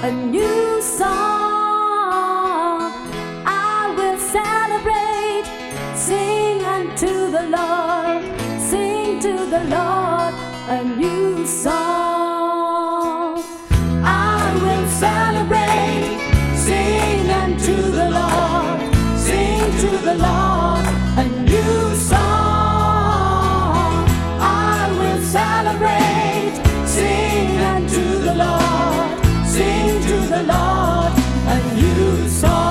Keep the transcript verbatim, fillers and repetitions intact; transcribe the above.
a new song. I will celebrate, sing unto the Lord, sing to the Lord a new song. I will celebrate, sing unto the Lord, sing to the Lord a new song. I will celebrate, sing unto the Lord, sing to the Lord a new song.